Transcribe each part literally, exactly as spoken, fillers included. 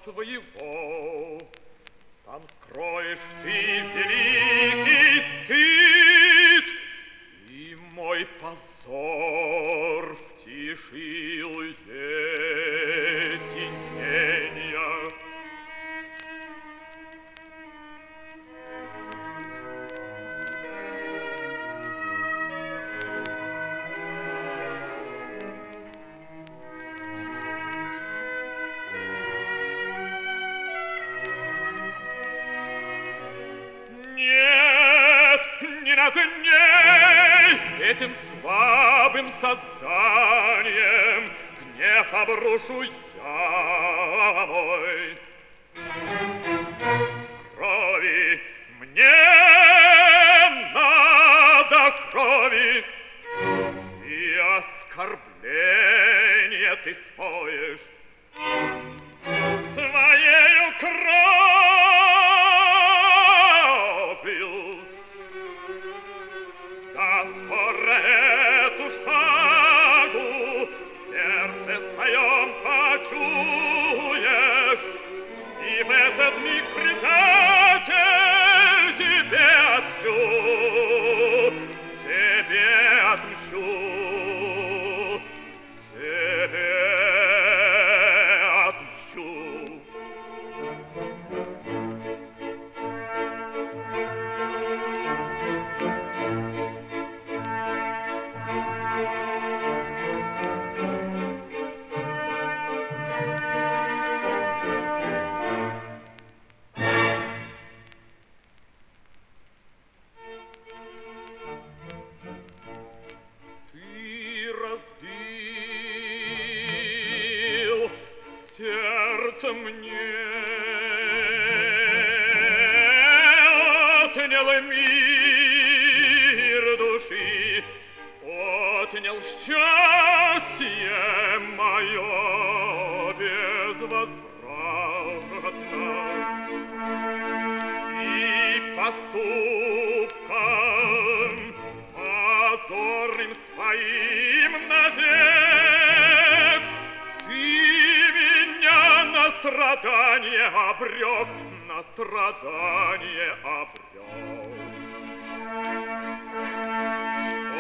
своего. Там скроешь ты великий стыд, и мой позор в тиши уединения. Над ней, этим слабым созданием, гнев обрушу я мой. Крови мне надо крови, и оскорбление ты смоешь своею кровью. Да скоро эту шпагу в сердце своем почуешь, и в этот миг предатель тебе отмщу, тебе отмщу, тебе отмщу. Сердце мне отнял мир души, отнял счастье мое безвозвратно. И поступком позорным своим навек ты меня на страдание обрек, на страдание обрек. О,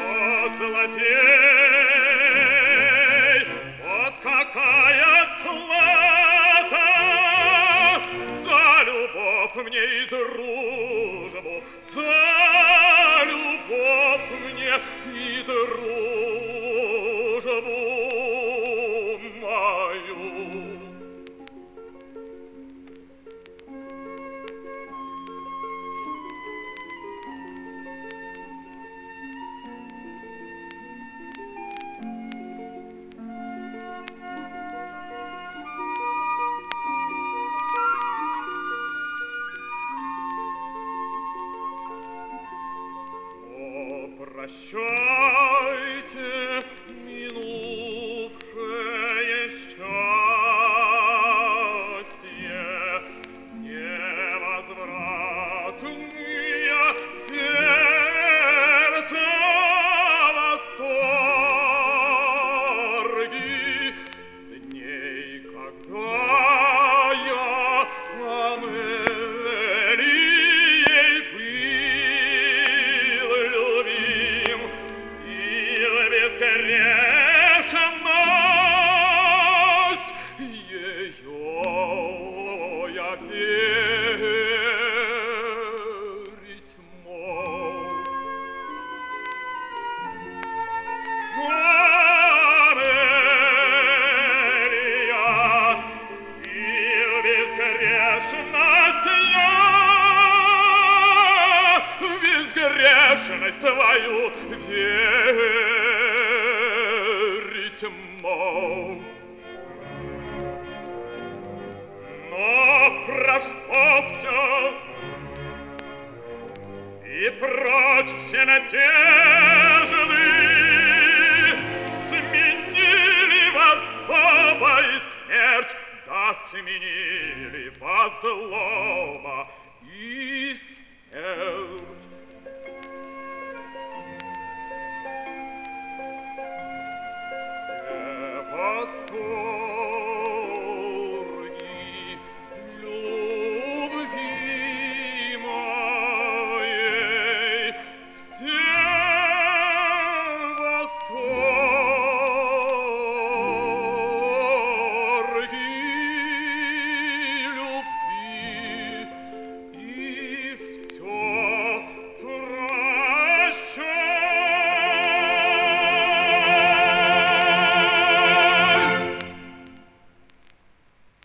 злодей, вот какая плата за любовь мне и дружбу, за любовь мне и дружбу мою. Прощайте минувшее счастье, невозвратные сердца восторги дней, когда я Амелией был любим, и в безгрешность ее я верить мог. Амелия, и в безгрешность я, в безгрешность твою верить мог. Но прошло всё, и прочь все надежды сменили вас злоба и смерть, да сменили вас злоба и смерть. Все восторги